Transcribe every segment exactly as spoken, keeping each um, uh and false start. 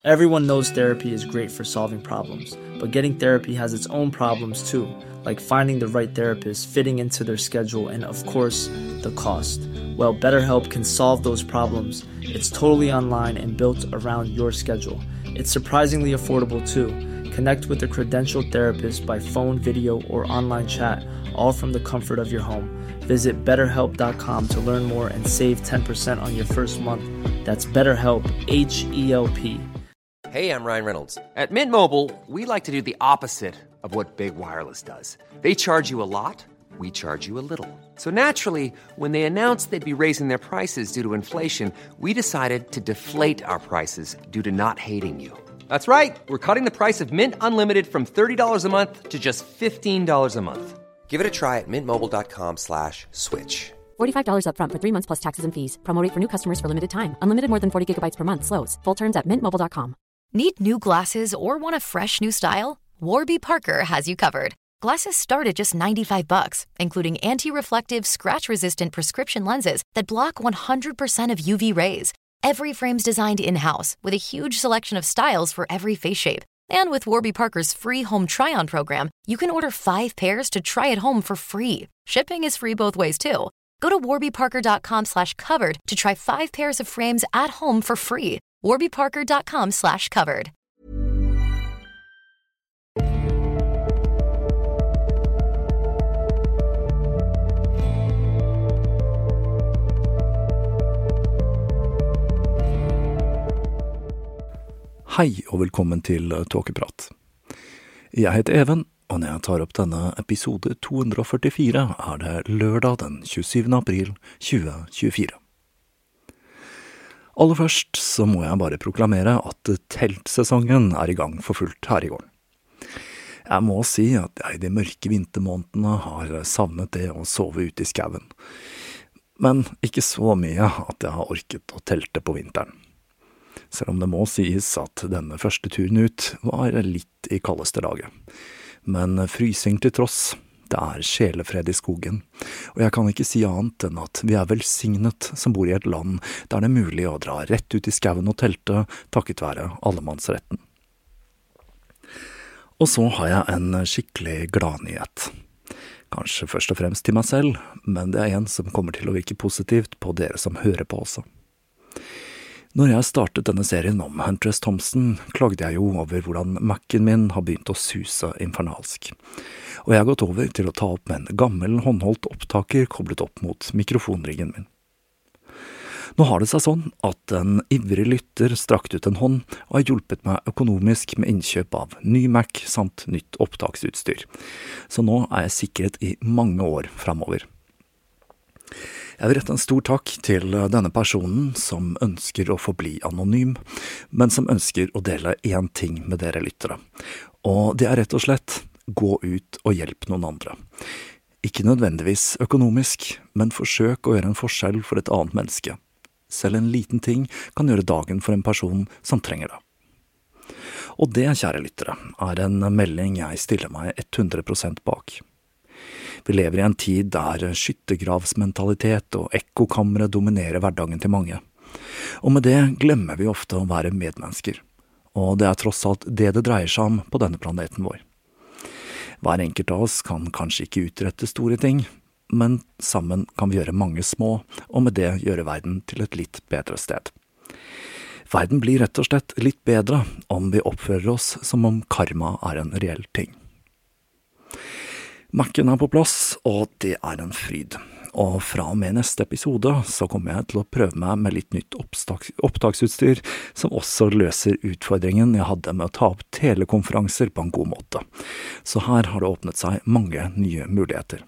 Everyone knows therapy is great for solving problems, but getting therapy has its own problems too, like finding the right therapist, fitting into their schedule, and of course, the cost. Well, BetterHelp can solve those problems. It's totally online and built around your schedule. It's surprisingly affordable too. Connect with a credentialed therapist by phone, video, or online chat, all from the comfort of your home. Visit better help dot com to learn more and save ten percent on your first month. That's BetterHelp, H E L P. Hey, I'm Ryan Reynolds. At Mint Mobile, we like to do the opposite of what Big Wireless does. They charge you a lot, we charge you a little. So naturally, when they announced they'd be raising their prices due to inflation, we decided to deflate our prices due to not hating you. That's right. We're cutting the price of Mint Unlimited from thirty dollars a month to just fifteen dollars a month. Give it a try at mintmobile.com slash switch. forty-five dollars up front for three months plus taxes and fees. Promo rate for new customers for limited time. Unlimited more than forty gigabytes per month slows. Full terms at mint mobile dot com. Need new glasses or want a fresh new style? Warby Parker has you covered. Glasses start at just ninety-five bucks, including anti-reflective, scratch-resistant prescription lenses that block one hundred percent of U V rays. Every frame's designed in-house with a huge selection of styles for every face shape. And with Warby Parker's free home try-on program, you can order five pairs to try at home for free. Shipping is free both ways, too. Go to warbyparker.com slash covered to try five pairs of frames at home for free. warbyparker.com slash covered. Hei og velkommen til Tåkeprat. Jeg heter Even, og når jeg tar opp denne episode to hundre førtifire er det lørdag den tjuesyvende april tjue tjuefire. Aller først så må jeg bare proklamere at teltsesongen er i gang for fullt her i gården. Jeg må si at jeg i de mørke vintermånedene har savnet det å sove ute i skauen, men ikke så mye at jeg har orket å telte på vinteren. Selv om det må sies at denne første turen ut var litt i kaldeste laget. Men frysing til tross, det er sjelefred i skogen, og jeg kan ikke si annet enn at vi er velsignet som bor i et land der det er mulig å dra rett ut i skauen og telte takket være allemannsretten. Og så har jeg en skikkelig gladnyhet. Kanskje først og fremst til meg selv, men det er en som kommer til å virke positivt på dere som hører på også. Når jeg startet denne serien om Hunter S. Thompson, klagde jeg jo over hvordan Mac-en min har begynt å suse infernalsk. Og jeg har gått over til å ta opp med en gammel håndholdt opptaker koblet opp mot mikrofonriggen min. Nå har det seg sånn at en ivrig lytter strakt ut en hånd og har hjulpet meg økonomisk med innkjøp av ny Mac samt nytt opptaksutstyr. Så nå er jeg sikret i mange år fremover. Jeg vil rette en stor takk til denne personen som ønsker å forbli anonym, men som ønsker å dele én ting med dere lyttere. Og det er rett og slett gå ut og hjelp noen andre. Ikke nødvendigvis økonomisk, men forsøk å gjøre en forskjell for et annet menneske. Selv en liten ting kan gjøre dagen for en person som trenger det. Og det, kjære lyttere, er en melding jeg stiller meg hundre prosent bak. Vi lever i en tid der skyttergravsmentalitet og ekkokamre dominerer hverdagen til mange. Og med det glemmer vi ofte å være medmennesker. Og det er tross alt det det dreier seg om på denne planeten vår. Hver enkelt av oss kan kanskje ikke utrette store ting, men sammen kan vi gjøre mange små, og med det gjøre verden til et litt bedre sted. Verden blir rett og slett litt bedre om vi oppfører oss som om karma er en reell ting. Mac-en er på plass, og det er en fryd. Og fra og med neste episode så kommer jeg til å prøve meg med litt nytt oppstaks- opptaksutstyr som også løser utfordringen jeg hadde med å ta opp telekonferanser på en god måte. Så her har det åpnet seg mange nye muligheter.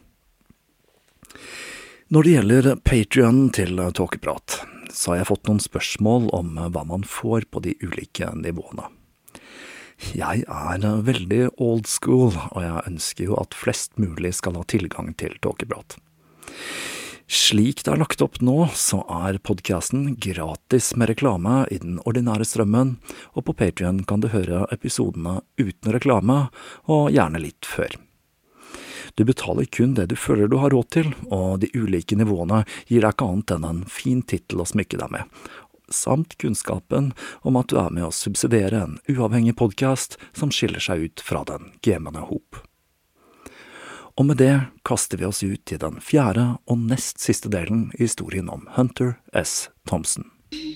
Når det gjelder Patreon til Tåkeprat, så har jeg fått noen spørsmål om hva man får på de ulike nivåene. Jeg er veldig old school, og jeg ønsker jo at flest mulig skal ha tilgang til Tåkeprat. Slik det er lagt opp nå, så er podcasten gratis med reklame i den ordinære strømmen, og på Patreon kan du høre episodene uten reklame, og gjerne litt før. Du betaler kun det du føler du har råd til, og de ulike nivåene gir deg ikke annet enn en fin titel å smykke deg med. samt kunnskapen om at du er med å subsidiere en uavhengig podcast som skiller seg ut fra den gemene hop. Og med det kaster vi oss ut i den fjerde og nest siste delen i historien om Hunter S. Thompson.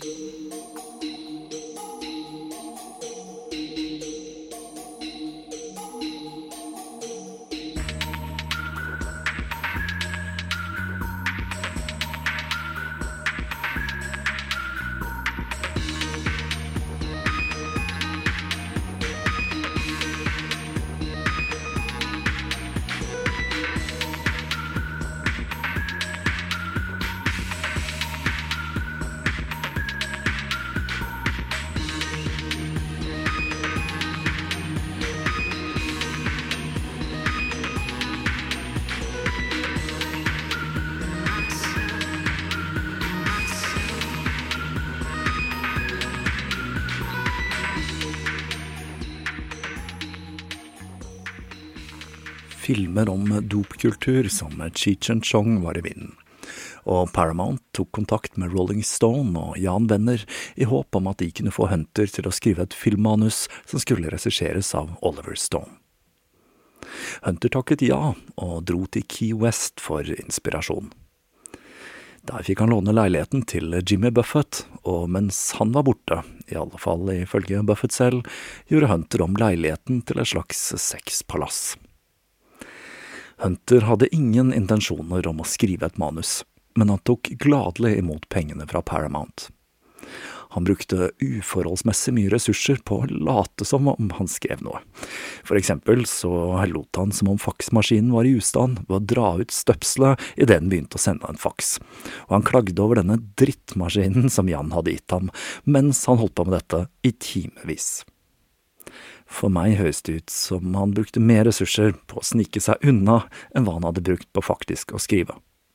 Filmer om dopkultur som Cheech and Chong var i vinden, og Paramount tok kontakt med Rolling Stone og Jan Wenner i håp om at de kunne få Hunter til å skrive et filmmanus som skulle regisseres av Oliver Stone. Hunter takket ja og dro til Key West for inspirasjon. Der fikk han låne leiligheten til Jimmy Buffett, og mens han var borte, i alle fall ifølge Buffett selv, gjorde Hunter om leiligheten til et slags sexpalass. Hunter hadde ingen intensjoner om å skrive et manus, men han tok gladelig imot pengene fra Paramount. Han brukte uforholdsmessig mye ressurser på å late som om han skrev noe. For eksempel så lot han som om faksmaskinen var i ustand ved å dra ut støpselet i det den begynte å sende en faks. Og han klagde over denne drittmaskinen som Jan hadde gitt ham, mens han holdt på med dette i timevis. For meg høres det ut som han brukte mer ressurser på å snike seg unna enn hva han hadde brukt på faktisk å skrive.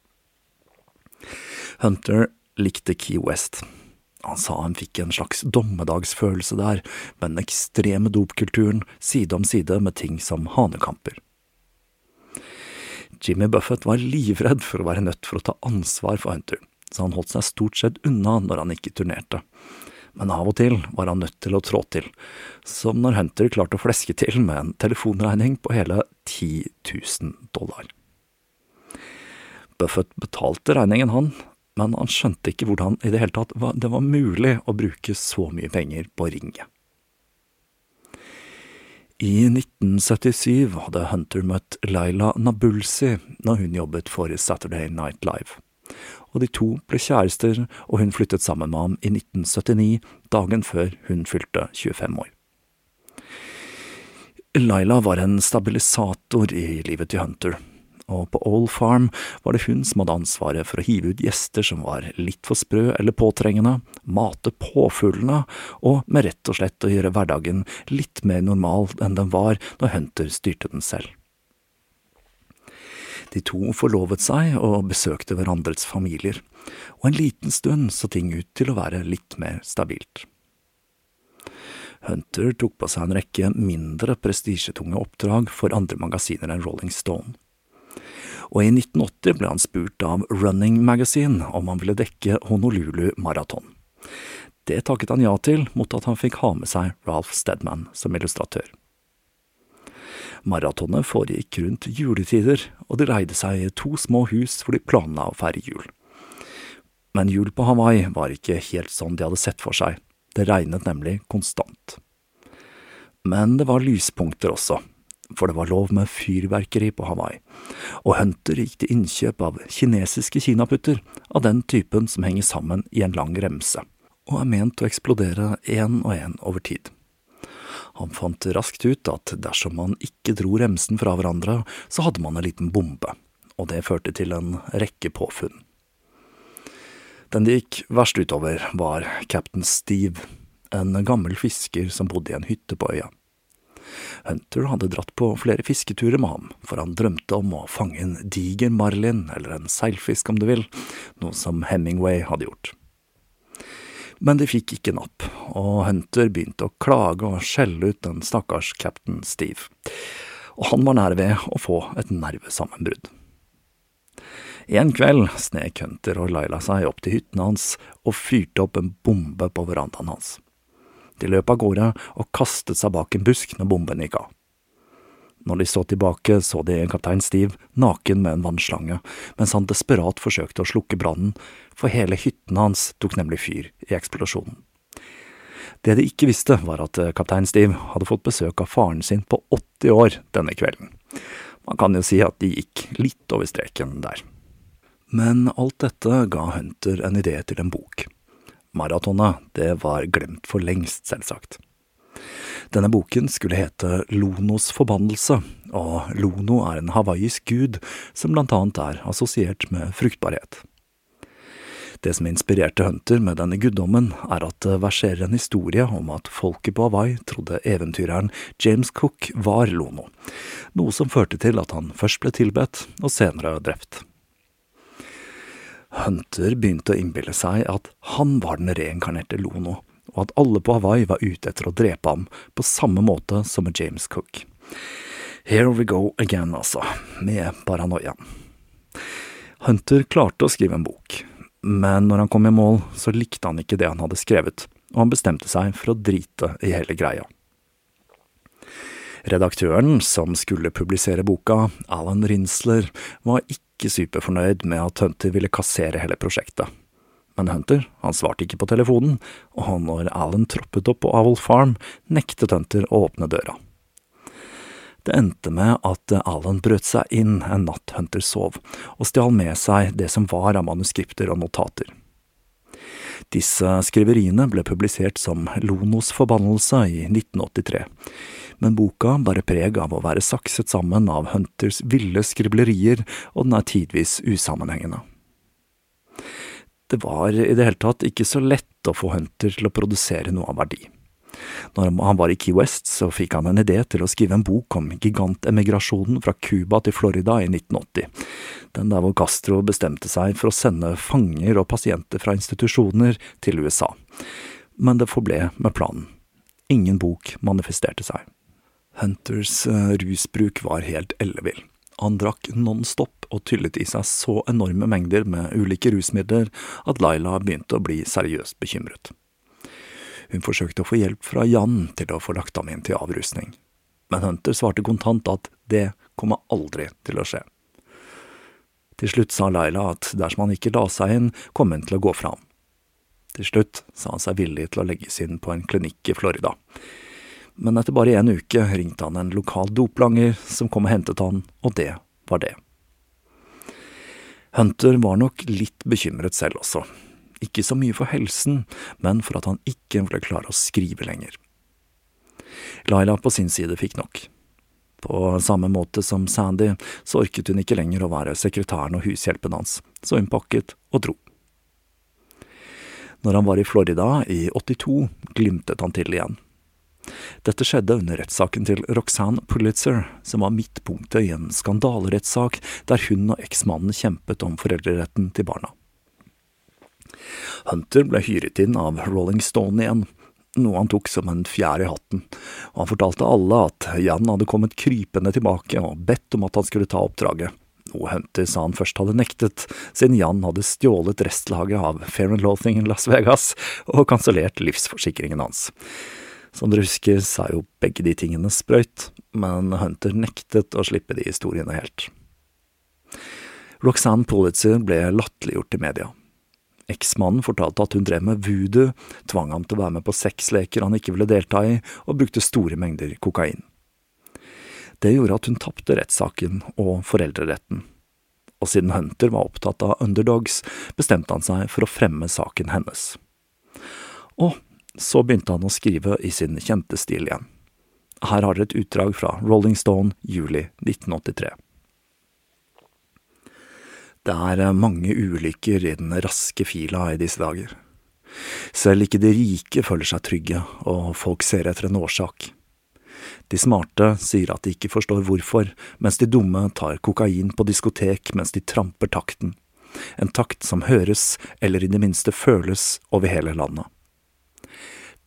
Hunter likte Key West. Han sa han fikk en slags dommedagsfølelse der, med den ekstreme dopkulturen side om side med ting som hanekamper. Jimmy Buffett var livredd for å være nødt for å ta ansvar for Hunter, så han holdt seg stort sett unna når han ikke turnerte. Men av og til var han nødt til å trå til, som når Hunter klarte å fleske til med en telefonregning på hele ti tusen dollar. Buffett betalte regningen han, men han skjønte ikke hvordan i det hele tatt det var mulig å bruke så mye penger på ringe. I nitten syttisju hadde Hunter møtt Laila Nabulsi når hun jobbet for Saturday Night Live. Og de to ble kjærester, og hun flyttet sammen med ham i nitten syttini, dagen før hun fylte tjuefem år. Laila var en stabilisator i livet til Hunter, og på Old Farm var det hun som hadde ansvaret for å hive ut gjester som var litt for sprø eller påtrengende, mate påfuglene, og med rett og slett å gjøre hverdagen litt mer normal enn den var når Hunter styrte den selv. De to forlovet seg og besøkte hverandres familier, og en liten stund så ting ut til å være litt mer stabilt. Hunter tok på seg en rekke mindre prestisjetunge oppdrag for andre magasiner enn Rolling Stone. Og i nitten åtti ble han spurt av Running Magazine om han ville dekke Honolulu Marathon. Det takket han ja til, mot at han fikk ha med seg Ralph Steadman som illustratør. Maratonet foregikk rundt juletider, og det leide seg to små hus hvor de planla å feire jul. Men jul på Hawaii var ikke helt sånn de hadde sett for seg. Det regnet nemlig konstant. Men det var lyspunkter også, for det var lov med fyrverkeri på Hawaii, og Hunter gikk til innkjøp av kinesiske kinaputter av den typen som henger sammen i en lang remse, og er ment å eksplodere en og en over tid. Han fant raskt ut at dersom man ikke dro remsen fra hverandre, så hadde man en liten bombe, og det førte til en rekke påfunn. Den det gikk verst utover var Captain Steve, en gammel fisker som bodde i en hytte på øya. Hunter hadde dratt på flere fisketurer med ham, for han drømte om å fange en diger marlin, eller en seilfisk om du vil, noe som Hemingway hadde gjort. Men de fikk ikke napp, og Hunter begynte å klage og skjelle ut den stakkars Captain Steve, og han var nær ved å få et nervesammenbrudd. En kveld snek Hunter og Laila seg opp til hytten hans og fyrte opp en bombe på verandaen hans. De løp av gårde og kastet seg bak en busk når bomben gikk av. Når de så tilbake, så de kaptein Steve naken med en vannslange, mens han desperat forsøkte å slukke brannen, for hele hytten hans tok nemlig fyr i eksplosjonen. Det de ikke visste var at kaptein Steve hadde fått besøk av faren sin på åtti år denne kvelden. Man kan jo si at de gikk litt over streken der. Men alt dette ga Hunter en idé til en bok. Maratonet, det var glemt for lengst, selvsagt. Denne boken skulle hete Lonos forbannelse, og Lono er en hawaiisk gud som blant annet er assosiert med fruktbarhet. Det som inspirerte Hunter med denne guddommen er at det verserer en historie om at folket på Hawaii trodde eventyreren James Cook var Lono, noe som førte til at han først ble tilbedt og senere drept. Hunter begynte å innbille seg at han var den reinkarnerte Lono, og at alle på Hawaii var ute etter å drepe ham på samme måte som med James Cook. Here we go again, altså, med paranoiaen. Hunter klarte å skrive en bok, men når han kom i mål, så likte han ikke det han hadde skrevet, og han bestemte seg for å drite i hele greia. Redaktøren som skulle publisere boka, Alan Rinsler, var ikke superfornøyd med at Hunter ville kassere hele prosjektet. Men Hunter, han svarte ikke på telefonen, og når Alan troppet opp på Owl Farm, nektet Hunter å åpne døra. Det endte med at Alan brøt seg inn en natt Hunter sov, og stjal med seg det som var av manuskripter og notater. Disse skriveriene ble publisert som Lonos forbannelse i nitten åttitre, men boka bærer preg av å være sakset sammen av Hunters ville skriblerier, og den er tidvis usammenhengende. Det var i det hele tatt ikke så lett å få Hunter til å produsere noe av verdi. Når han var i Key West, så fikk han en idé til å skrive en bok om gigantemigrasjonen fra Cuba til Florida i nitten åtti. Den der hvor Castro bestemte seg for å sende fanger og pasienter fra institusjoner til U S A. Men det forble med planen. Ingen bok manifesterte seg. Hunters rusbruk var helt ellevill. Han drakk non-stop og tyllet i seg så enorme mengder med ulike rusmidler at Laila begynte å bli seriøst bekymret. Hun forsøkte å få hjelp fra Jan til å få lagt ham inn til avrusning. Men Hunter svarte kontant at det kommer aldri til å skje. Til slutt sa Laila at dersom han ikke la seg inn, kom han til å gå fra ham. Til slutt sa han seg villig til å legges inn på en klinikk i Florida. Men etter bare en uke ringte han en lokal doplanger som kom og hentet han, og det var det. Hunter var nok litt bekymret selv også. Ikke så mye for helsen, men for at han ikke ville klare å skrive lenger. Laila på sin side fikk nok. På samme måte som Sandy, så orket hun ikke lenger å være sekretæren og hushjelpen hans, så hun pakket og dro. Når han var i Florida i åttito, glimtet han til igjen. Dette skjedde under rettssaken til Roxanne Pulitzer, som var midtpunktet i en skandalerettssak der hun og eksmannen kjempet om foreldreretten til barna. Hunter ble hyret inn av Rolling Stone igjen, noe han tok som en fjær i hatten, og han fortalte alle at Jan hadde kommet krypende tilbake og bedt om at han skulle ta oppdraget, noe Hunter sa han først hadde nektet, siden Jan hadde stjålet restlaget av Fear and Loathing i Las Vegas og kansellert livsforsikringen hans. Som dere husker, sa jo begge de tingene sprøyt, men Hunter nektet å slippe de historiene helt. Roxanne Pulitzer ble latterliggjort i media. Eksmannen fortalte at hun drev med voodoo, tvang ham til å være med på sexleker han ikke ville delta i, og brukte store mengder kokain. Det gjorde at hun tappte rettssaken og foreldreretten. Og siden Hunter var opptatt av underdogs, bestemte han seg for å fremme saken hennes. Og så begynte han å skrive i sin kjente stil igjen. Her har dere et utdrag fra Rolling Stone, juli nitten åttitre. Det er mange ulykker i den raske fila i disse dager. Selv ikke de rike føler seg trygge, og folk ser etter en årsak. De smarte sier at de ikke forstår hvorfor, mens de dumme tar kokain på diskotek mens de tramper takten. En takt som høres, eller i det minste føles, over hele landet.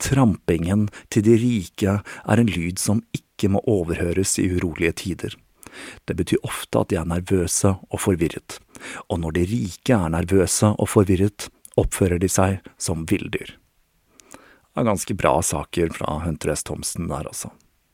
Trampingen til de rike er en lyd som ikke må overhøres i urolige tider. Det betyr ofte at de er nervøse og forvirret, og når de rike er nervøse og forvirret, oppfører de seg som villdyr. Det er ganske bra saker fra Hunter S. Thompson der, altså.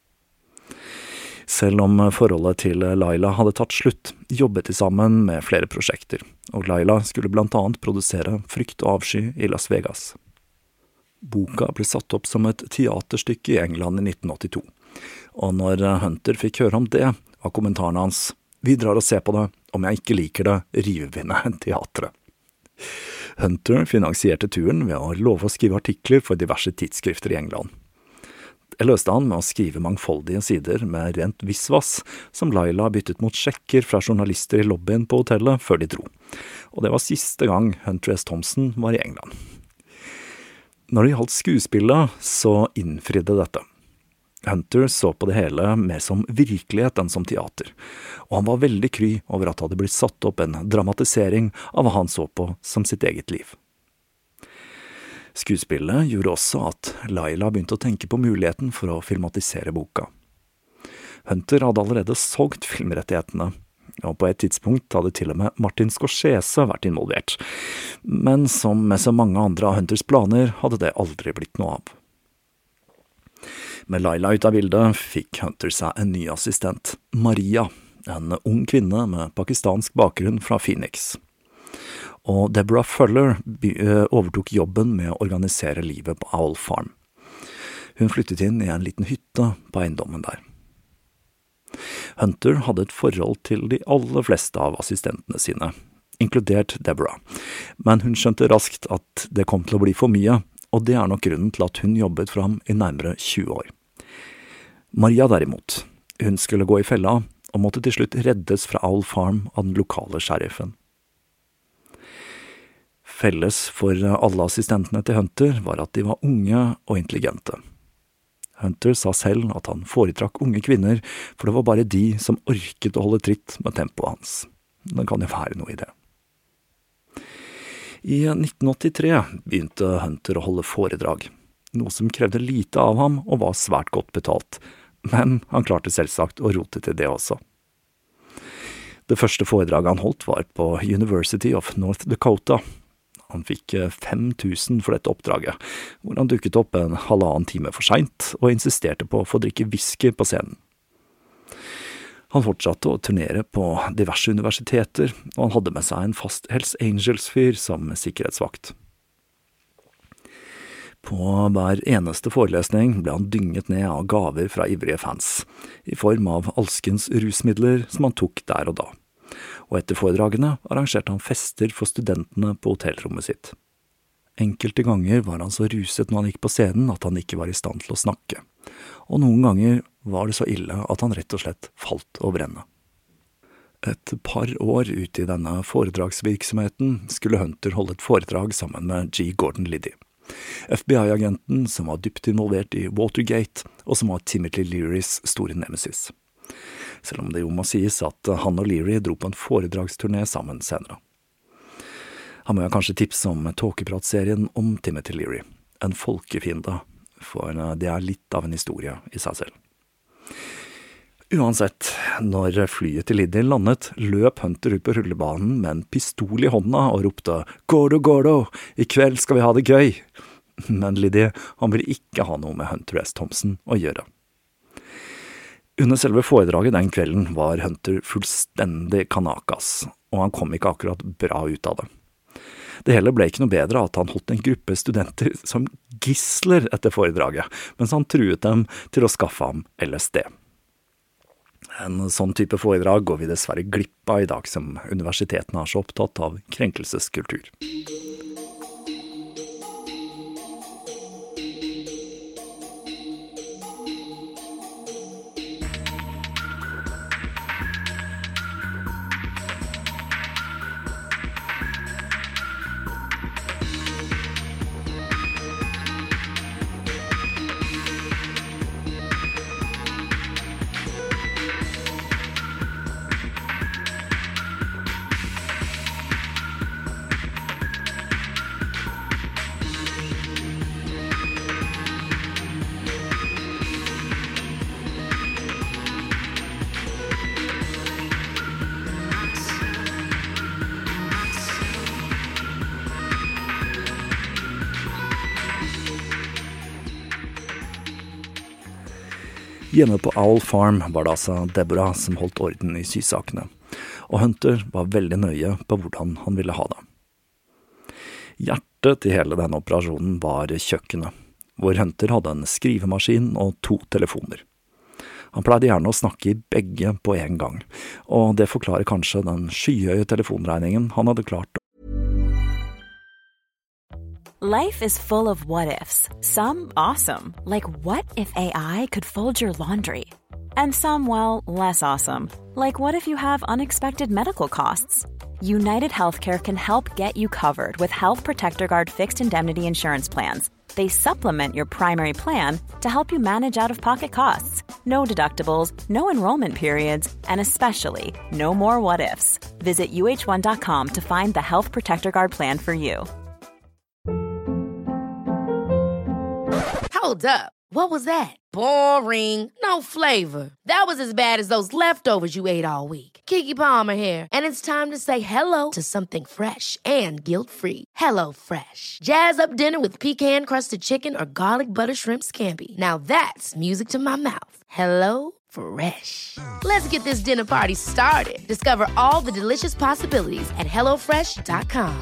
Selv om forholdet til Laila hadde tatt slutt, jobbet de sammen med flere prosjekter, og Laila skulle blant annet produsere Frykt og avsky i Las Vegas. Boka ble satt opp som et teaterstykke i England i nitten åttito, og når Hunter fikk høre om det, var kommentaren hans: «Vi drar og ser på det, om jeg ikke liker det, river vi ned teatret». Hunter finansierte turen ved å love å skrive artikler for diverse tidsskrifter i England. Jeg løste han med å skrive mangfoldige sider med rent visvas, som Laila byttet mot sjekker fra journalister i lobbyen på hotellet før de dro. Og det var siste gang Hunter S. Thompson var i England. Når det gjaldt skuespillet, så innfridde dette. Hunter så på det hele mer som virkelighet enn som teater, og han var veldig kry over at det hadde blitt satt opp en dramatisering av hva han så på som sitt eget liv. Skuespillet gjorde også at Laila begynte å tenke på muligheten for å filmatisere boka. Hunter hadde allerede solgt filmrettighetene, og på et tidspunkt hadde til og med Martin Scorsese vært involvert, men som med så mange andre av Hunters planer hadde det aldri blitt noe av. Med Laila ut av bildet fikk Hunter seg en ny assistent, Maria, en ung kvinne med pakistansk bakgrunn fra Phoenix. Og Deborah Fuller overtok jobben med å organisere livet på Owl Farm. Hun flyttet inn i en liten hytte på eiendommen der. Hunter hadde et forhold til de aller fleste av assistentene sine, inkludert Deborah, men hun skjønte raskt at det kom til å bli for mye, og det er nok grunnen til at hun jobbet fram i nærmere tjue år. Maria derimot, hun skulle gå i fella, og måtte til slutt reddes fra Owl Farm av den lokale sheriffen. Felles for alle assistentene til Hunter var at de var unge og intelligente. Hunter sa selv at han foretrakk unge kvinner, for det var bare de som orket å holde tritt med tempoet hans. Det kan jo være noe i det. I nitten åttitre begynte Hunter å holde foredrag, noe som krevde lite av ham og var svært godt betalt, men han klarte selvsagt å rote til det også. Det første foredraget han holdt var på University of North Dakota. Han fikk fem tusen for dette oppdraget, hvor han dukket opp en halvannen time for sent og insisterte på å få drikke whisky på scenen. Han fortsatte å turnere på diverse universiteter, og han hadde med seg en fast Hells Angels-fyr som sikkerhetsvakt. På hver eneste forelesning ble han dynget ned av gaver fra ivrige fans, i form av alskens rusmidler som han tok der og da. Og etter foredragene arrangerte han fester for studentene på hotellrommet sitt. Enkelte ganger var han så ruset når han gikk på scenen at han ikke var i stand til å snakke, og noen ganger var det så ille at han rett og slett falt over ende. Et par år ut i denne foredragsvirksomheten skulle Hunter holde et foredrag sammen med G. Gordon Liddy, F B I-agenten som var dypt involvert i Watergate, og som var Timothy Learys store nemesis. Selv om det jo må sies at han og Leary dro på en foredragsturné sammen senere. Han må jo kanskje tipse om tåkepratserien om Timothy Leary, en folkefiende, for det er litt av en historie i seg selv. Uansett, når flyet til Liddy landet, løp Hunter ut på rullebanen med en pistol i hånda og ropte «Gordo, Gordo, i kveld skal vi ha det gøy!» Men Liddy, han ville ikke ha noe med Hunter S. Thompson å gjøre. Under selve foredraget den kvelden var Hunter fullstendig kanakas, og han kom ikke akkurat bra ut av det. Det hele ble ikke noe bedre at han holdt en gruppe studenter som gisler etter foredraget, mens han truet dem til å skaffe ham L S D. En sånn type foredrag går vi dessverre glipp av i dag som universitetene er så opptatt av krenkelseskultur. Hjemme på Owl Farm var det altså Deborah som holdt orden i sysakene, og Hunter var veldig nøye på hvordan han ville ha det. Hjertet til hele denne operasjonen var kjøkkenet, hvor Hunter hadde en skrivemaskin og to telefoner. Han pleide gjerne å snakke i begge på en gang, og det forklarer kanskje den skyhøye telefonregningen han hadde klart. Life is full of what-ifs, some awesome, like what if A I could fold your laundry? And some, well, less awesome, like what if you have unexpected medical costs? United Healthcare can help get you covered with Health Protector Guard fixed indemnity insurance plans. They supplement your primary plan to help you manage out-of-pocket costs. No deductibles, no enrollment periods, and especially no more what-ifs. Visit U H one dot com to find the Health Protector Guard plan for you. Hold up. What was that? Boring. No flavor. That was as bad as those leftovers you ate all week. Keke Palmer here, and it's time to say hello to something fresh and guilt-free. Hello Fresh. Jazz up dinner with pecan-crusted chicken or garlic butter shrimp scampi. Now that's music to my mouth. Hello Fresh. Let's get this dinner party started. Discover all the delicious possibilities at hello fresh dot com.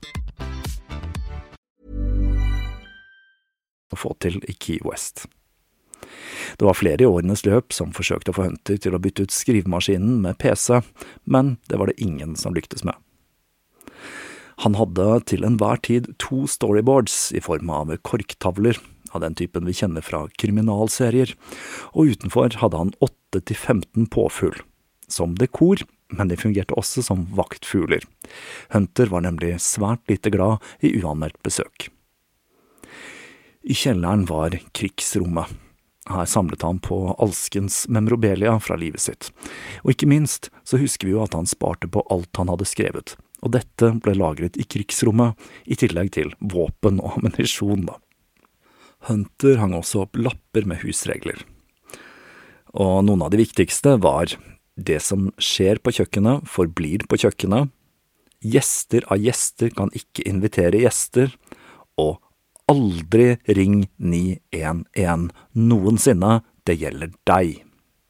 Å få til i Key West. Det var flere i årenes løp som forsøkte å få Hunter til å bytte ut skrivemaskinen med P C, men det var det ingen som lyktes med. Han hadde til enhver tid to storyboards i form av korktavler, av den typen vi kjenner fra kriminalserier, og utenfor hadde han åtte til femten påfugl, som dekor, men de fungerte også som vaktfugler. Hunter var nemlig svært lite glad i uanmeldt besøk. I kjelleren var krigsrommet. Her samlet han på alskens memorabilia fra livet sitt. Og ikke minst så husker vi jo at han sparte på alt han hadde skrevet. Og dette ble lagret i krigsrommet, i tillegg til våpen og ammunisjon da. Hunter hang også opp lapper med husregler. Og noen av de viktigste var: det som skjer på kjøkkenet forblir på kjøkkenet, gjester av gjester kan ikke invitere gjester, og aldri ring ni en en noensinne, det gjelder deg.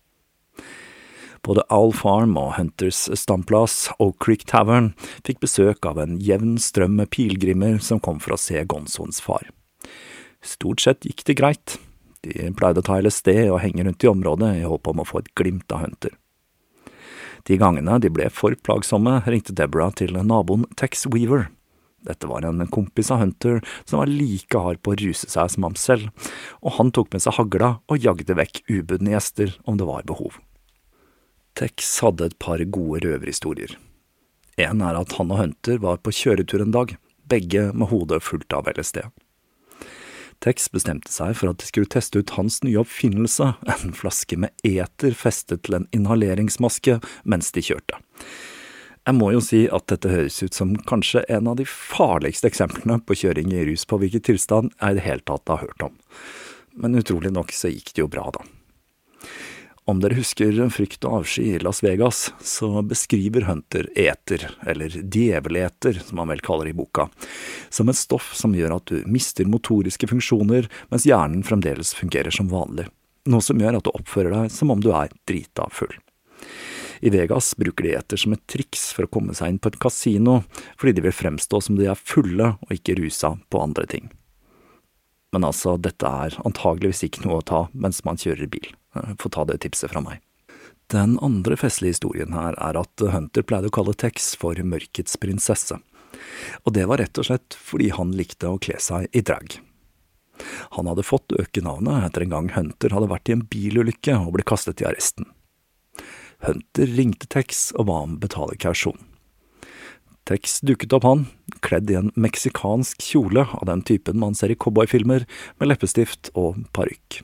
Både Owl Farm og Hunters stamplass, Oak Creek Tavern, fikk besøk av en jevn strøm med pilgrimer som kom for å se Gonzons far. Stort sett gikk det greit. De pleide å ta L S D og henge rundt i området i håp om å få et glimt av Hunter. De gangene de ble for plagsomme, ringte Deborah til naboen Tex Weaver. Dette var en kompis av Hunter som var like hard på å ruse seg som ham selv, og han tok med seg hagla og jagde vekk ubudne gjester om det var behov. Tex hadde et par gode røverhistorier. En er at han og Hunter var på kjøretur en dag, begge med hodet fullt av L S D. Tex bestemte seg for at de skulle teste ut hans nye oppfinnelse, en flaske med eter festet til en inhaleringsmaske mens de kjørte. Jeg må jo si at dette høres ut som kanskje en av de farligste eksemplene på kjøring i ruspåvirket tilstand jeg i det hele tatt har hørt om. Men utrolig nok så gikk det jo bra da. Om dere husker Frykt og avsky i Las Vegas, så beskriver Hunter eter, eller djeveleter som han vel kaller i boka, som et stoff som gjør at du mister motoriske funksjoner, mens hjernen fremdeles fungerer som vanlig. Noe som gjør at du oppfører deg som om du er drita full. I Vegas bruker de eter som et triks for å komme seg inn på et kasino, fordi de vil fremstå som de er fulle og ikke rusa på andre ting. Men altså, dette er antageligvis ikke noe å ta mens man kjører bil. Få ta det tipset fra meg. Den andre festlige historien her er at Hunter pleide å kalle Tex for mørkets prinsesse. Og det var rett og slett fordi han likte å kle seg i drag. Han hadde fått økenavnet etter en gang Hunter hadde vært i en bilulykke og ble kastet i arresten. Hunter ringte Tex og ba ham betale kausjon. Tex dukket opp han, kledd i en meksikansk kjole av den typen man ser i cowboyfilmer, med leppestift og parykk.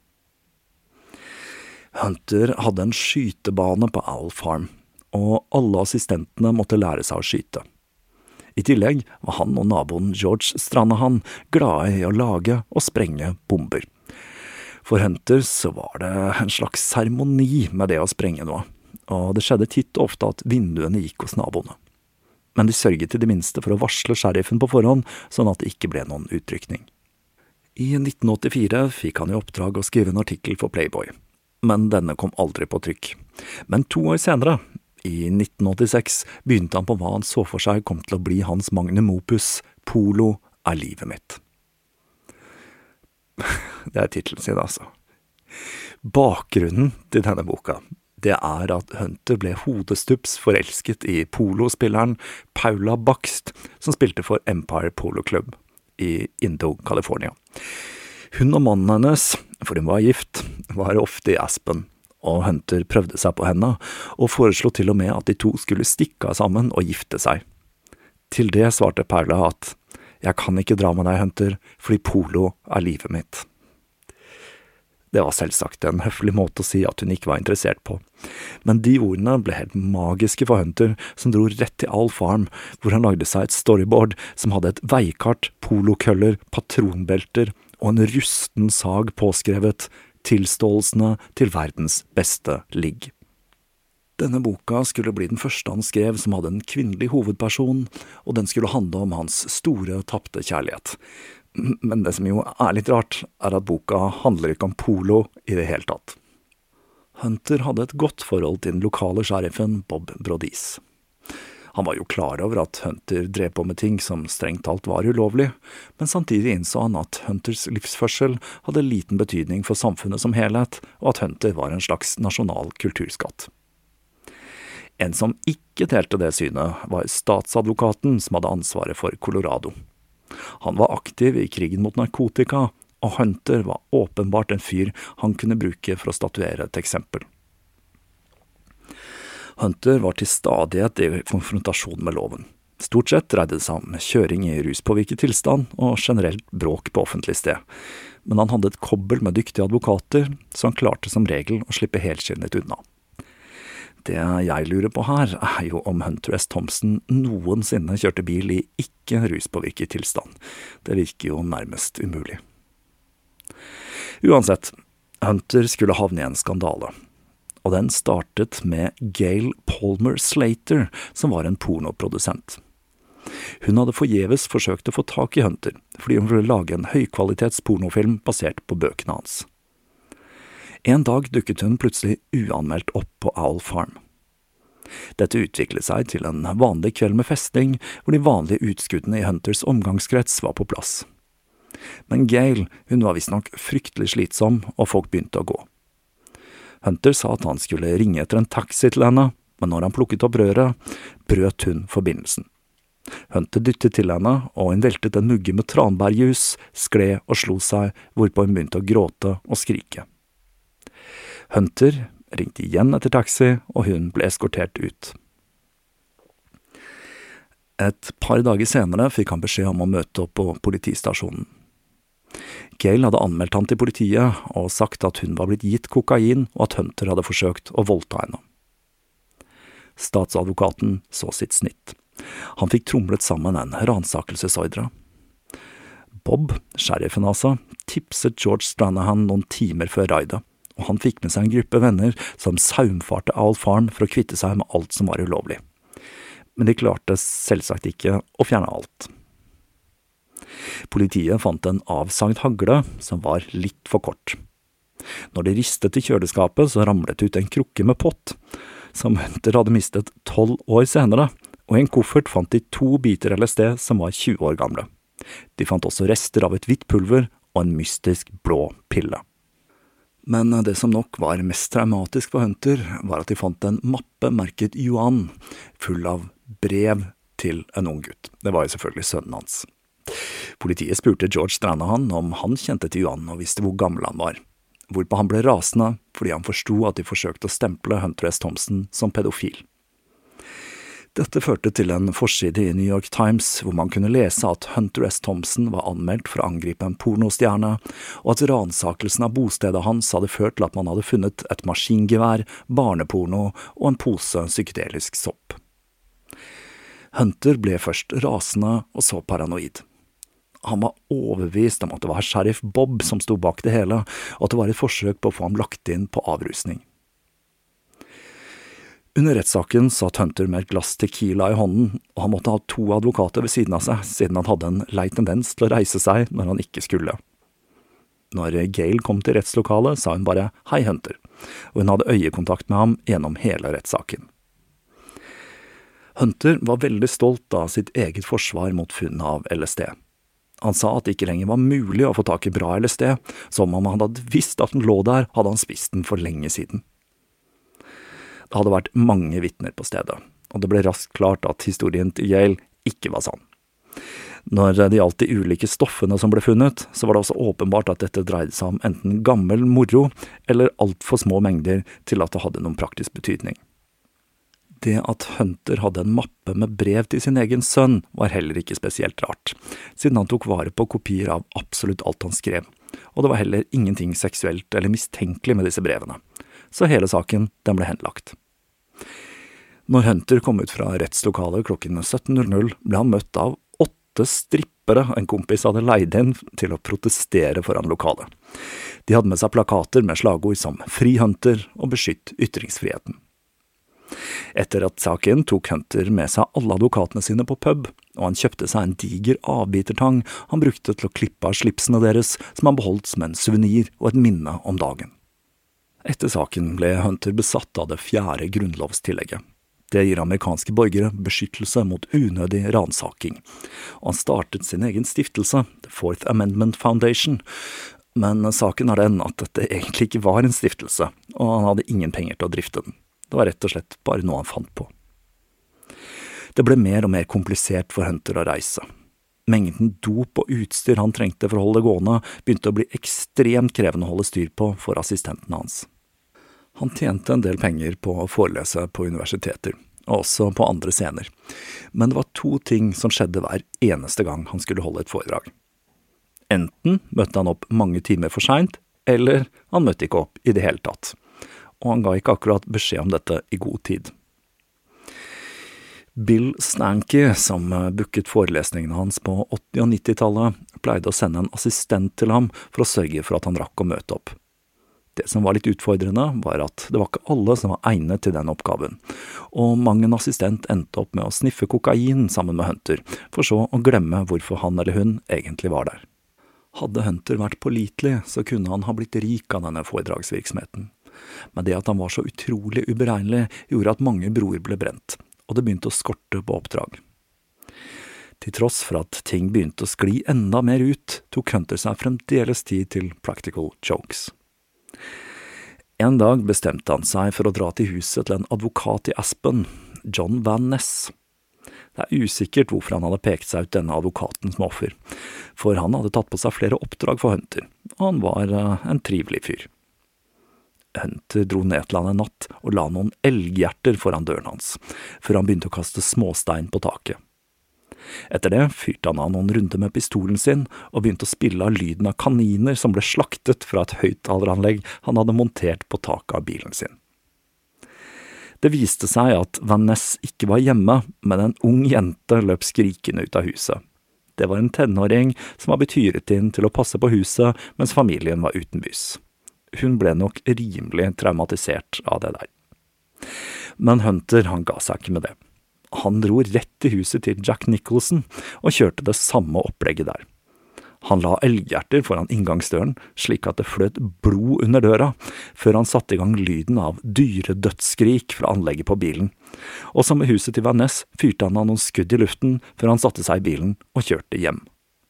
Hunter hadde en skytebane på Owl Farm, og alle assistentene måtte lære seg å skyte. I tillegg var han og naboen George Stranahan glade i å lage og sprenge bomber. For Hunter så var det en slags seremoni med det å sprenge noe, og det skjedde titt og ofte at vinduene gikk hos naboene. Men de sørget i det minste for å varsle sheriffen på forhånd, sånn at det ikke ble noen utrykning. I nitten åttifire fikk han i oppdrag å skrive en artikkel for Playboy, men denne kom aldri på trykk. Men to år senere, i nitten åttiseks, begynte han på hva han så for seg kom til å bli hans magnum opus, Polo er livet mitt. Det er titlen sin, altså. Bakgrunnen til denne boka, det er at Hunter ble hodestups forelsket i polospilleren Paula Bakst, som spilte for Empire Polo Club i Indo, California. Hun og mannen hennes, for hun var gift, var ofte i Aspen, og Hunter prøvde seg på henne, og foreslo til og med at de to skulle stikke av sammen og gifte seg. Til det svarte Paula at «Jeg kan ikke dra med deg, Hunter, fordi polo er livet mitt». Det var selvsagt en høflig måte å si at hun ikke var interessert på. Men de ordene ble helt magiske for Hunter, som dro rett til Owl Farm, hvor han lagde seg et storyboard som hadde et veikart, polokøller, patronbelter og en rusten sag påskrevet «Tilståelsene til verdens beste ligg». Denne boka skulle bli den første han skrev som hadde en kvinnelig hovedperson, og den skulle handle om hans store, tapte kjærlighet. Men det som jo er litt rart, er at boka handler ikke om polo i det hele tatt. Hunter hadde et godt forhold til den lokale sheriffen Bob Brodis. Han var jo klar over at Hunter drev på med ting som strengt talt var ulovlig, men samtidig innså han at Hunters livsførsel hadde liten betydning for samfunnet som helhet, og at Hunter var en slags nasjonal kulturskatt. En som ikke delte det synet, var statsadvokaten som hadde ansvaret for Colorado. Han var aktiv i krigen mot narkotika, og Hunter var åpenbart en fyr han kunne bruke for å statuere et eksempel. Hunter var til stadighet i konfrontasjon med loven. Stort sett dreide det seg om kjøring i ruspåvirket tilstand og generelt bråk på offentlig sted. Men han hadde et kobbel med dyktige advokater, så han klarte som regel å slippe helskinnet unna. Det jeg lurer på her er jo om Hunter S. Thompson noensinne kjørte bil i ikke ruspåvirket tilstand. Det virker jo nærmest umulig. Uansett, Hunter skulle havne i en skandale. Og den startet med Gail Palmer Slater, som var en pornoprodusent. Hun hadde forgjeves forsøkt å få tak i Hunter, fordi hun ville lage en høykvalitets pornofilm basert på bøkene hans. En dag dukket hun plutselig uanmeldt opp på Owl Farm. Dette utviklet seg til en vanlig kveld med festing, hvor de vanlige utskuddene i Hunters omgangskrets var på plass. Men Gail, hun var visstnok fryktelig slitsom, og folk begynte å gå. Hunter sa at han skulle ringe etter en taxi til henne, men når han plukket opp røret, brøt hun forbindelsen. Hunter dyttet til henne, og hun veltet en mugge med tranbærjus, skled og slo seg, hvorpå hun begynte å gråte og skrike. Hunter ringte igjen etter taxi, og hun ble eskortert ut. Et par dager senere fikk han beskjed om å møte opp på politistasjonen. Gail hadde anmeldt han til politiet og sagt at hun var blitt gitt kokain, og at Hunter hadde forsøkt å voldta henne. Statsadvokaten så sitt snitt. Han fikk tromlet sammen en ransakelsesordre. Bob, sheriffen altså, tipset George Stranahan noen timer før raidet, og han fikk med seg en gruppe venner som saumfarte Owl Farm for å kvitte seg med alt som var ulovlig. Men de klarte selvsagt ikke å fjerne alt. Politiet fant en avsagd hagle som var litt for kort. Når de ristet i kjøleskapet, så ramlet ut en krukke med pott, som Hunter hadde mistet tolv år senere, og i en koffert fant de to biter L S D som var tjue år gamle. De fant også rester av et hvitt pulver og en mystisk blå pille. Men det som nok var mest traumatisk for Hunter, var at de fant en mappe merket Yuan, full av brev til en ung gutt. Det var jo selvfølgelig sønnen hans. Politiet spurte George Stranahan om han kjente til Yuan og visste hvor gammel han var, hvorpå han ble rasende fordi han forstod at de forsøkte å stemple Hunter S. Thompson som pedofil. Dette førte til en forside i New York Times, hvor man kunne lese at Hunter S. Thompson var anmeldt for å angripe en pornostjerne, og at ransakelsen av bostedet hans hadde ført til at man hadde funnet et maskingevær, barneporno og en pose psykedelisk sopp. Hunter ble først rasende og så paranoid. Han var overbevist om at det var sheriff Bob som sto bak det hele, og at det var et forsøk på å få ham lagt inn på avrusning. Under rettssaken satt Hunter med et glass tequila i hånden, og han måtte ha to advokater ved siden av seg, siden han hadde en lei tendens til å reise seg når han ikke skulle. Når Gail kom til rettslokalet, sa hun bare «Hei, Hunter. og hun hadde øyekontakt med ham gjennom hele rettssaken. Hunter var veldig stolt av sitt eget forsvar mot funnet av L S D. Han sa at det ikke lenger var mulig å få tak i bra L S D, som om han hadde visst at den lå der, hadde han spist den for lenge siden. Det hadde vært mange vitner på stedet, og det ble raskt klart at historien til Yale ikke var sann. Når det gjaldt de ulike stoffene som ble funnet, så var det også åpenbart at dette dreide seg om enten gammel moro eller alt for små mengder til at det hadde noen praktisk betydning. Det at Hunter hadde en mappe med brev til sin egen sønn var heller ikke spesielt rart, siden han tok vare på kopier av absolutt alt han skrev, og det var heller ingenting seksuelt eller mistenkelig med disse brevene, så hele saken den ble henlagt. Når Hunter kom ut fra rettslokalet klokken sytten null null, ble han møtt av åtte strippere en kompis hadde leid inn til å protestere foran lokalet. De hadde med seg plakater med slagord som «Fri Hunter» og «Beskytt ytringsfriheten». Etter rettssaken tok Hunter med seg alle advokatene sine på pub, og han kjøpte seg en diger avbitertang han brukte til å klippe av slipsene deres, som han beholdt som en souvenir og et minne om dagen. Etter saken ble Hunter besatt av det fjerde grunnlovstillegget. Det gir amerikanske borgere beskyttelse mot unødig ransaking, og han startet sin egen stiftelse, The Fourth Amendment Foundation, men saken er den at dette egentlig ikke var en stiftelse, og han hadde ingen penger til å drifte den. Det var rett og slett bare noe han fant på. Det ble mer og mer komplisert for Hunter å reise. Mengden dop og utstyr han trengte for å holde det gående begynte å bli ekstremt krevende å holde styr på for assistenten hans. Han tjente en del penger på å forelese på universiteter, og også på andre scener. Men det var to ting som skjedde hver eneste gang han skulle holde et foredrag. Enten møtte han opp mange timer for sent, eller han møtte ikke opp i det hele tatt. Og han ga ikke akkurat beskjed om dette i god tid. Bill Stanky, som booket forelesningene hans på åtti- og nittitallet, pleide å sende en assistent til ham for å sørge for at han rakk å møte opp. Det som var litt utfordrende var at det var ikke alle som var egnet til den oppgaven, og mang en assistent endte opp med å sniffe kokain sammen med Hunter, for så å glemme hvorfor han eller hun egentlig var der. Hadde Hunter vært pålitelig, så kunne han ha blitt rik av denne foredragsvirksomheten. Men det at han var så utrolig uberegnelig gjorde at mange broer ble brent, og det begynte å skorte på oppdrag. Til tross for at ting begynte å skli enda mer ut, tok Hunter seg fremdeles tid til practical jokes. En dag bestemte han seg for å dra til huset til en advokat i Aspen, John Van Ness. Det er usikkert hvorfor han hadde pekt seg ut denne advokaten som offer, for han hadde tatt på seg flere oppdrag for Hunter, og han var en trivelig fyr. Hunter dro ned til han en natt og la noen elghjerter foran døren hans, før han begynte å kaste småstein på taket. Etter det fyrte han av noen runder med pistolen sin og begynte å spille av lyden av kaniner som ble slaktet fra et høyttaleranlegg han hadde montert på taket av bilen sin. Det viste seg at Van Ness ikke var hjemme, men en ung jente løp skrikende ut av huset. Det var en tenåring som var blitt hyret inn til å passe på huset mens familien var utenbys. Hun ble nok rimelig traumatisert av det der. Men Hunter, han ga seg ikke med det. Han dro rett til huset til Jack Nicholson og kjørte det samme opplegget der. Han la elghjerter foran inngangsdøren, slik at det fløt blod under døra, før han satte i gang lyden av dyre dødsskrik fra anlegget på bilen. Og som med huset til Van Ness fyrte han av noen skudd i luften før han satte seg i bilen og kjørte hjem.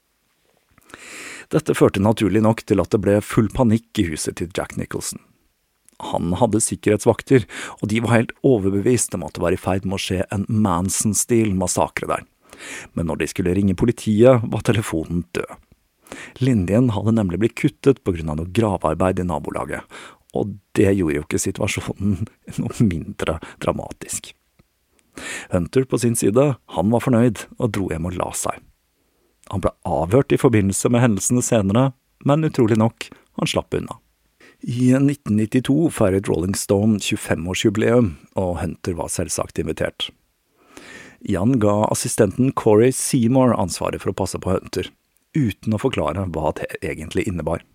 Dette førte naturlig nok til at det ble full panikk i huset til Jack Nicholson. Han hadde sikkerhetsvakter, og de var helt overbevist om at det var i ferd med å skje en Manson-stil massakre der. Men når de skulle ringe politiet, var telefonen død. Linjen hadde nemlig blitt kuttet på grunn av noe gravearbeid i nabolaget, og det gjorde jo ikke situasjonen noe mindre dramatisk. Hunter på sin side, han var fornøyd og dro hjem og la seg. Han ble avhørt i forbindelse med hendelsene senere, men utrolig nok, han slapp unna. I nitten nittito feiret Rolling Stone tjuefem-årsjubileum, og Hunter var selvsagt invitert. Jan ga assistenten Corey Seymour ansvaret for å passe på Hunter, uten å forklare hva det egentlig innebar.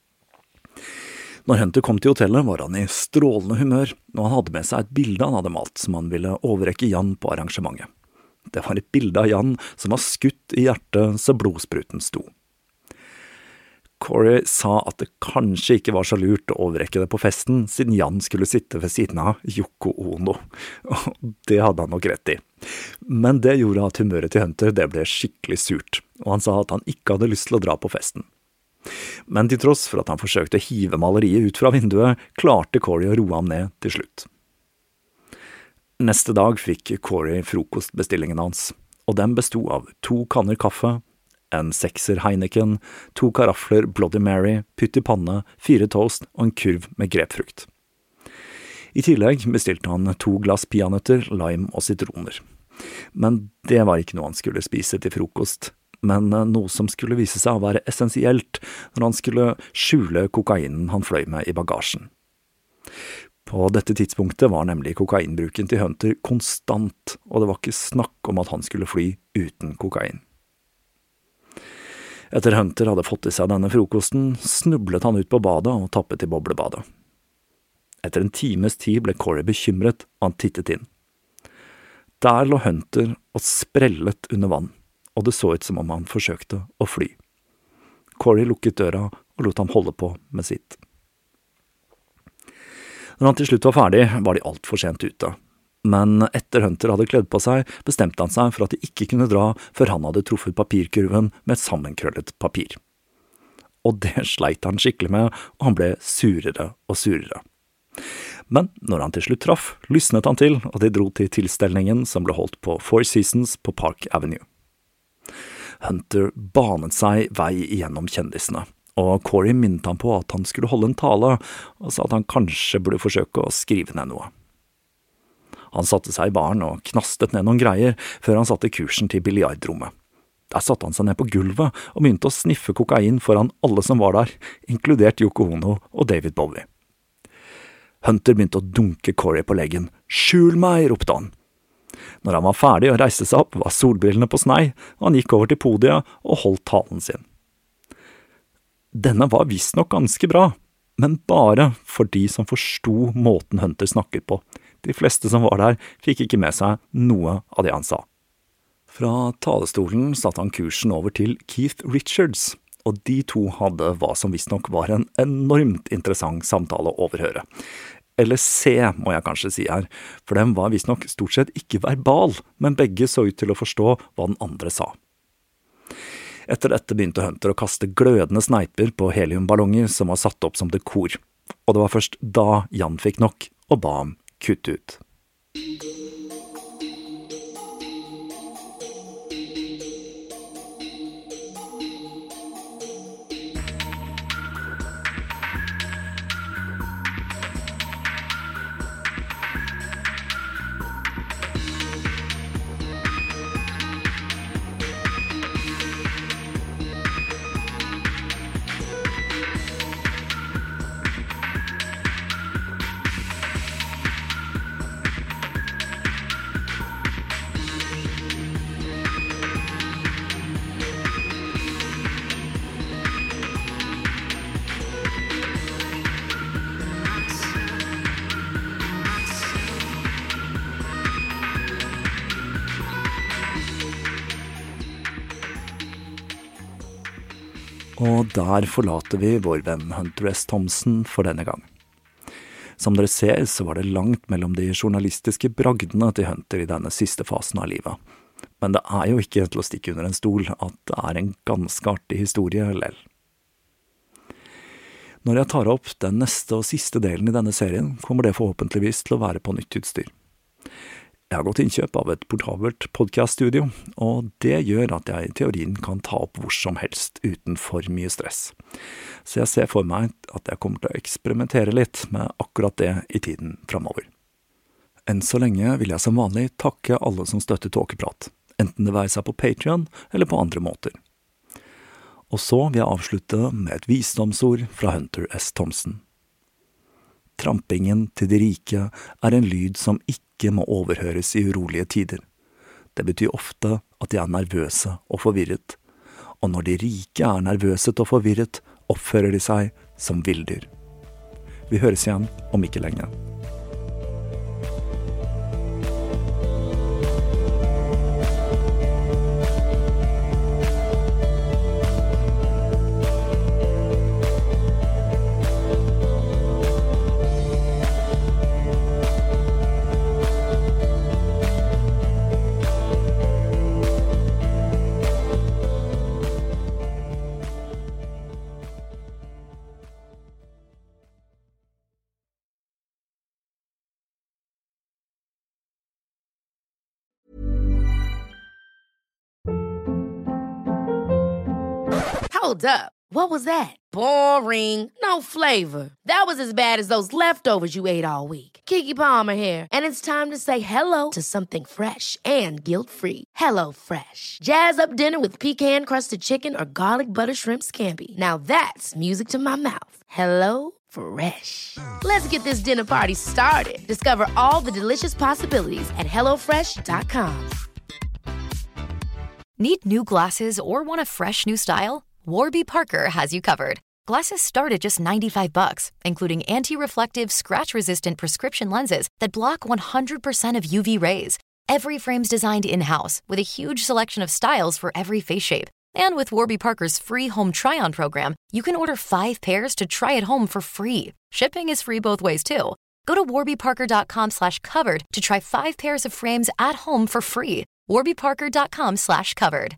Når Hunter kom til hotellet var han i strålende humør, og han hadde med seg et bilde han hadde malt som han ville overrekke Jan på arrangementet. Det var et bilde av Jan som var skutt i hjertet så blodspruten sto. Corey sa at det kanskje ikke var så lurt å overrekke det på festen, siden Jan skulle sitte ved siden av Yoko Ono. Og det hadde han nok rett i. Men det gjorde at humøret til Hunter det ble skikkelig surt, og han sa at han ikke hadde lyst til å dra på festen. Men til tross for at han forsøkte å hive maleriet ut fra vinduet, klarte Corey å roe ham ned til slutt. Neste dag fikk Corey frokostbestillingen hans, og den bestod av to kanner kaffe, en sekser Heineken, to karafler Bloody Mary, pytt i panne, fire toast og en kurv med grepfrukt. I tillegg bestilte han to glass peanøtter, lime og sitroner. Men det var ikke noe han skulle spise til frokost, men noe som skulle vise seg å være essensielt når han skulle skjule kokainen han fløy med i bagasjen. På dette tidspunktet var nemlig kokainbruken til Hunter konstant, og det var ikke snakk om at han skulle fly uten kokain. Etter Hunter hadde fått i seg denne frokosten, snublet han ut på badet og tappet i boblebadet. Etter en times tid ble Corey bekymret, og han tittet inn. Der lå Hunter og sprellet under vann, og det så ut som om han forsøkte å fly. Corey lukket døra og lot ham holde på med sitt. Når han til slutt var ferdig, var de alt for sent ute. Men etter Hunter hadde kledd på seg, bestemte han seg for at de ikke kunne dra før han hadde truffet papirkurven med et sammenkrøllet papir. Og det sleit han skikkelig med, og han ble surere og surere. Men når han til slutt traff, lysnet han til, og de dro til tilstelningen som ble holdt på Four Seasons på Park Avenue. Hunter banet seg vei igjennom kjendisene, og Corey minnet han på at han skulle holde en tale, og sa at han kanskje burde forsøke å skrive ned noe. Han satte seg i baren og knastet ned noen greier, før han satte kursen til billiardrommet. Der satte han seg ned på gulvet og begynte å sniffe kokain foran alle som var der, inkludert Yoko Ono og David Bowie. Hunter begynte å dunke Corey på leggen. «Skjul meg!» ropte han. Når han var ferdig og reiste seg opp, var solbrillene på snei, og han gikk over til podiet og holdt talen sin. Denne var visst nok ganske bra, men bare for de som forsto måten Hunter snakket på. De fleste som var der fikk ikke med seg noe av det han sa. Fra talestolen satte han kursen over til Keith Richards, og de to hadde hva som visst nok var en enormt interessant samtale å overhøre. Eller se, må jeg kanskje si her, for den var visst nok stort sett ikke verbal, men begge så ut til å forstå hva den andre sa. Etter dette begynte Hunter å kaste glødende sneiper på heliumballonger som var satt opp som dekor, og det var først da Jan fikk nok og ba ham kutte ut. Og der forlater vi vår venn Hunter S. Thompson for denne gang. Som dere ser, så var det langt mellom de journalistiske bragdene til Hunter i denne siste fasen av livet. Men det er jo ikke til å stikke under en stol at det er en ganske artig historie, lell. Når jeg tar opp den neste og siste delen i denne serien, kommer det forhåpentligvis til å være på nytt utstyr. Jeg har gått innkjøp av et portabelt podcaststudio, og det gjør at jeg i teorien kan ta opp hvor som helst uten for mye stress. Så jeg ser for meg at jeg kommer til å eksperimentere litt med akkurat det i tiden fremover. Enn så lenge vil jeg som vanlig takke alle som støtter Tåkeprat, enten det være seg på Patreon eller på andre måter. Og så vil jeg avslutte med et visdomsord fra Hunter S. Thompson. Trampingen til de rike er en lyd som ikke må overhøres i urolige tider. Det betyr ofte at de er nervøse og forvirret, og når de rike er nervøse og forvirret, oppfører de seg som villdyr. Vi høres igjen om ikke lenge. Hold up. What was that? Boring. No flavor. That was as bad as those leftovers you ate all week. Keke Palmer here, and it's time to say hello to something fresh and guilt-free. Hello Fresh. Jazz up dinner with pecan-crusted chicken or garlic butter shrimp scampi. Now that's music to my mouth. Hello Fresh. Let's get this dinner party started. Discover all the delicious possibilities at hello fresh dot com. Need new glasses or want a fresh new style? Warby Parker has you covered. Glasses start at just ninety-five bucks, including anti-reflective, scratch-resistant prescription lenses that block one hundred percent of U V rays. Every frame's designed in-house with a huge selection of styles for every face shape. And with Warby Parker's free home try-on program, you can order five pairs to try at home for free. Shipping is free both ways, too. Go to warbyparker.com slash covered to try five pairs of frames at home for free. warbyparker.com slash covered.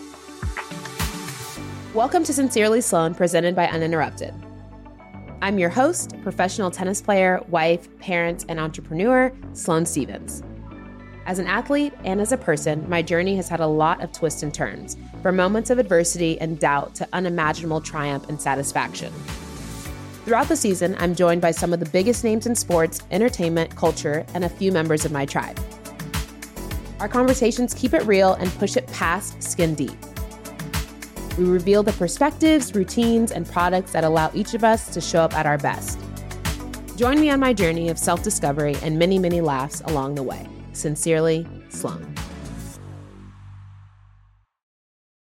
Welcome to Sincerely Sloan, presented by Uninterrupted. I'm your host, professional tennis player, wife, parent, and entrepreneur, Sloane Stevens. As an athlete and as a person, my journey has had a lot of twists and turns, from moments of adversity and doubt to unimaginable triumph and satisfaction. Throughout the season, I'm joined by some of the biggest names in sports, entertainment, culture, and a few members of my tribe. Our conversations keep it real and push it past skin deep. We reveal the perspectives, routines, and products that allow each of us to show up at our best. Join me on my journey of self-discovery and many, many laughs along the way. Sincerely, Sloane.